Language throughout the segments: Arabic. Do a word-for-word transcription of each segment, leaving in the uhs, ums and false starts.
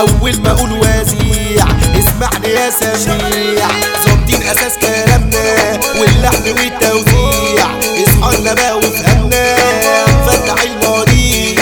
اول ما اقول وازيع اسمعني يا سميع، ظابطين اساس كلامنا واللحن والتوزيع، اصحالنا بقى وفهمنا فتح المواضيع.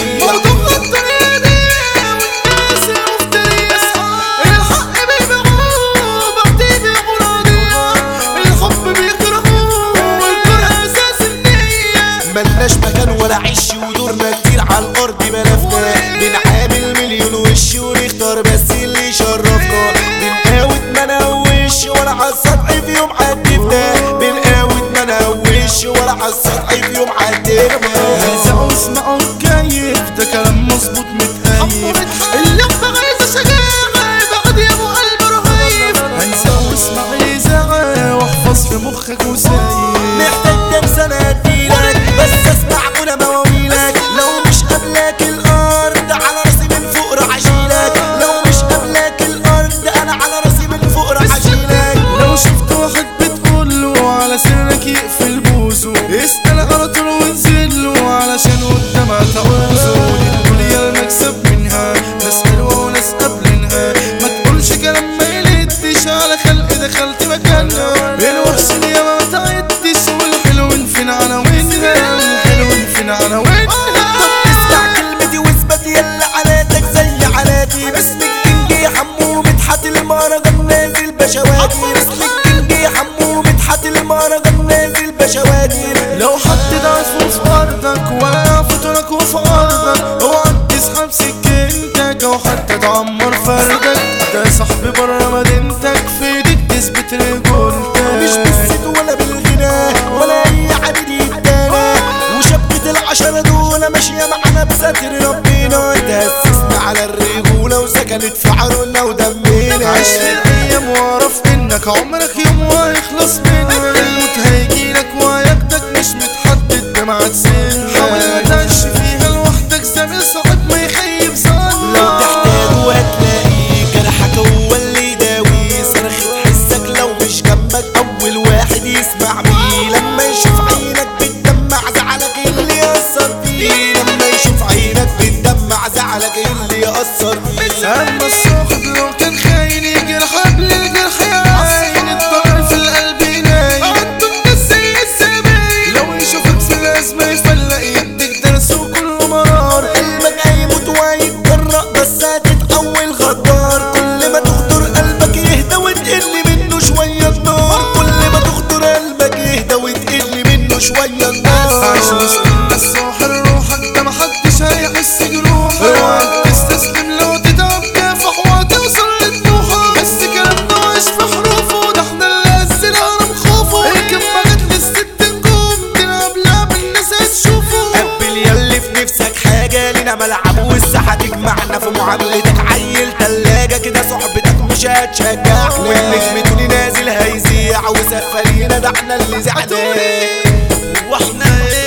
ملناش مكان ولا عش ودورنا كتير على الارض ملفنا، بنعامل مليون وش ونختار بس اللي يشرفنا، بنقاوت ما نهوش ولا عالسطح في يوم عدفنا، بنقاوت ما نهوش ولا عالسطح في يوم عدفنا. هزعوا اسمعوا الكيف ده كلام مظبوط متقيف، اللعبة عايزة شجاعة بعد يا ابو قلب رهيف، هنزعوا اسمع اذاعة واحفظ في مخك وسايف، محتاج كام سنة اديلك بس اسمع كل مواويلك، لو مش قبلك الارض على راسي من فوق راح اشيلك، لو مش قبلك الارض انا على راسي من فوق راح اشيلك. لو شفت واحد بتقوله على سرك يقفل بوزه، اسأل على طول وانزله علشان قدامها تعوزه، دي الدنيا المكسب منها ناس حلوة وناس قابلينها، ما تقولش كلام ما يلدش على خلق دخلت مكانها، الوحش اللي ما تعدش والحلو فين عناوينها، الحلو فين عناوينها. طب اسمع كلمتي واثبت يلا علاتك زي علاتي، باسمك كنجي حمو مدحت المهرجان نازل بشواتي، باسمك كنجي حمو مدحت المهرجان نازل بشواتي. لو حد ضعفه في ارضك ولا يعفطلك وفي ارضك، اوعى تسحب سكينتك او حتى تعمر فردك، ده صاحبي برا مدينتك في ايدك تثبت رجولتك، مش بالست ولا بالغنى ولا اي عبيد يدانا، وشبكة العشرة دول ماشية معانا بستر ربنا، تأسسنا على الرجولة وسكنت في عروقنا ودمنا، عيش في الايام واعرف انك عمرك يوم وهيخلص منها، الموت هيجيلك وهياخدك مش متحدد بميعاد سنة، حاول ما تعيش فيها لوحدك زميل صاحب ما يخيب ظنك، لو تحتاج وهتلاقي جرحك هو اللي يداوي، صرخة حسك لو مش جنبك اول واحد يسمع بيه، لما يشوف عينك بتدمع زعلك اللي يأثر فيه، لما يشوف عينك بتدمع زعلك اللي يأثر فيه. اما الصاحب لو كان خاين يجرح قبل الجرح يعين، الضرر في القلب ينايم عدوا الناس زي السبايل، لو يشوفك في الازمه يفلق يديك درس وكله مرار، قلبك هيموت وهيتجرأ بس هتتحول غدار، كل ما تخطر قلبك يهدى وتقل منه شوية النار، كل ما تخطر قلبك يهدى وتقل منه شوية النار. عيش وسط الناس ساحر روحك ده محدش هيحس جروحك، اوعى تستسلم لو تتعب كافح وهتوصل لطموحك، بس كلامنا عايش في حروفه ده احنا اللي هزينا خوفه، الكلمة جت للست نجوم تلعب لعب الناس هتشوفه، قبل ياللي في نفسك حاجة لينا ملعب والساحة تجمعنا، في معاملتك عيل تلاجة كده صحبتك مش هتشجعنا، والنجم توني نازل هيذيع وسقفة لينا ده احنا اللي زعنا. واحنا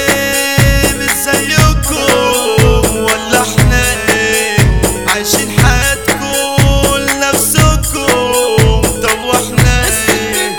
ايه مش زيكم ولا احنا ايه عايشين حياتكم لنفسكم، طب واحنا ايه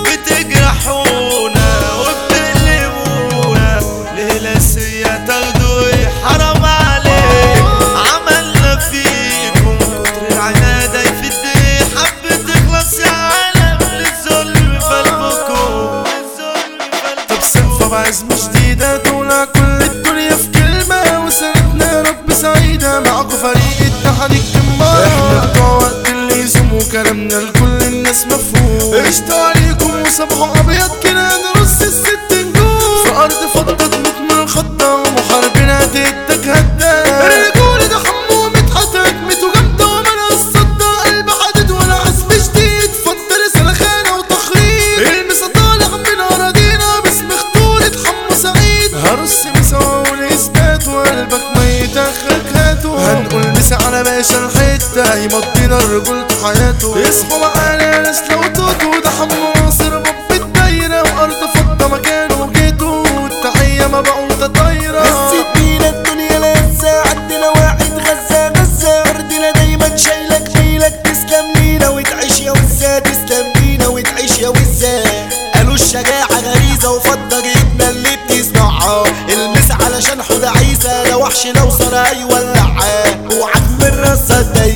بتجرحونا وبتقلبونا ليه لاسية تاخدوا ايه حرام عليك، عملنا فيكم كتر العنادة يفيد ايه حب تخلص يا عالم للظلم في قلبكم، طب سنفة بعزم جديدة دولة كل الدنيا في كلمة، وسنتنا رب سعيدة معاكم فريق اتحاد الجمار، احنا بتوع وقت اللي يزوم وكلامنا لكل الناس مفهوم، قشطة عليكم وصبحوا ابيض كده نرص الست نجوم، في ارض فضة تموت من الخضة ومحاربين هتدك هدا، الرجولة ده حمو مدحت هجمته جامدة ومنها الصدة، قلب حديد ولا عزم جديد فضل سلخانة وتخريب، المسا طالع من اراضينا باسم خطولة حمو سعيد، هرص مسا والاثبات وقلبك ميت اخرك هاته، هنقول مسا على باشا الحتة يمضينا الرجولة حياته، اصحوا معانا ناس لو توتو ده حمو ناصر باب الدايرة وارض فضة مكانه جيته، التحية مبعوثة طايرة، بس ادينا الدنيا لسه عندنا واحد غزة غزة، ارضنا دايما شايلك شايلك، تسلم لينا وتعيش يا وزة، تسلم لينا وتعيش يا وزة، قالوا الشجاعة غريزة وفضة جبنا اللي بتصنعها، المس علشان حوض عيسى ده وحش لو صار هيولعها، اوعك من راسها تديس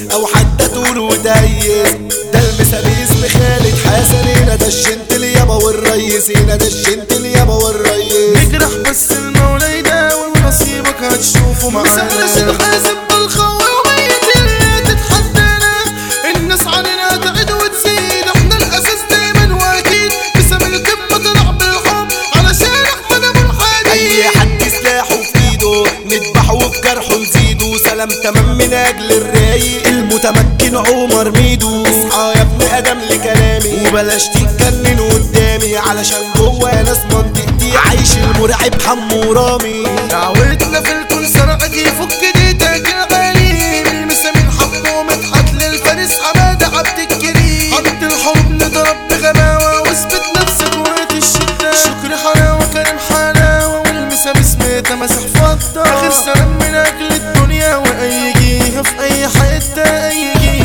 او حتى تقول وتهيس. ده المثال اسم خالد حسن، هنا ده الشنت اليابا والريس، هنا ده الشنت اليابا والريس. نجرح بس المولى يداوي ونصيبك هتشوفه معانا. مسك رشيد حازم بالخوي وميت اللي تتحدانا، الناس علينا تعد وتزيد، احنا الاساس دايما واكيد، بسم الكبة طلع بالحب علشان احمد ابو الحديد. اي حد سلاحه في ايده نذبحه وبجرحه نزيده، سلام تمام من اجل الرايق المتمكن عمر ميدو. اصحى يا ابن ادم لكلامي وبلاش تتجنن قدامي، علشان جوه ناس منطقتي عايش المرعب حمو رامي. دعوتنا في الكون سرقك يفك ديتك الغالي، المسامين حبه مدحت للفارس حماده عبد الكريم. حط الحب نضرب بغباوه واثبت نفسك وقت الشده، شكري حلاوه كريم حلاوه والمسام اسمه مسح فضه. اخر سلام من اجل الدنيا واي جهه في اي حته اي جهه.